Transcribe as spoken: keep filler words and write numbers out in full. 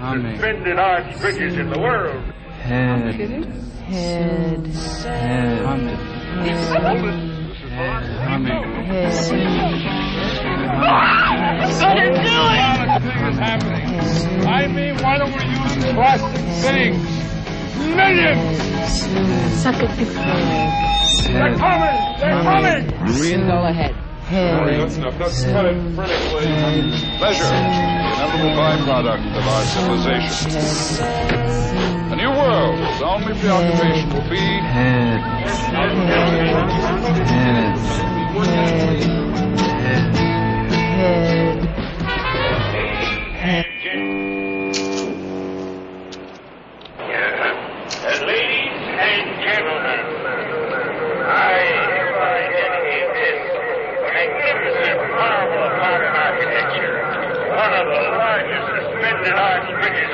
Humming. suspended arch bridges in the world. Head. Head. Head. Humming. Head. Humming. Head. What are you doing? A lot of things happening. I mean, why don't we use plastic things? Millions! Suck it. They're coming! They're coming! Marine. Go ahead. Hurry, Head. that's enough. Let's cut it critically. Pleasure, the inevitable byproduct of our civilization. A new world, whose only preoccupation will be Head. Head. Head. Head. And ladies and gentlemen, I hereby dedicate this magnificent marvel of modern architecture, one of the largest suspended arch bridges